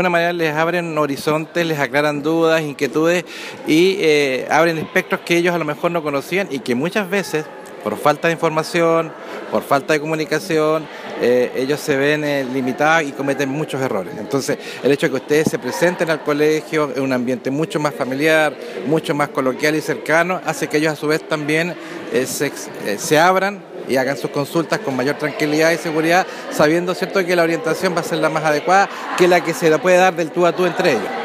De alguna manera les abren horizontes, les aclaran dudas, inquietudes y abren espectros que ellos a lo mejor no conocían y que muchas veces, por falta de información, por falta de comunicación, ellos se ven limitados y cometen muchos errores. Entonces, el hecho de que ustedes se presenten al colegio en un ambiente mucho más familiar, mucho más coloquial y cercano, hace que ellos a su vez también se abran y hagan sus consultas con mayor tranquilidad y seguridad, sabiendo, ¿cierto?, que la orientación va a ser la más adecuada, que la que se la puede dar del tú a tú entre ellos.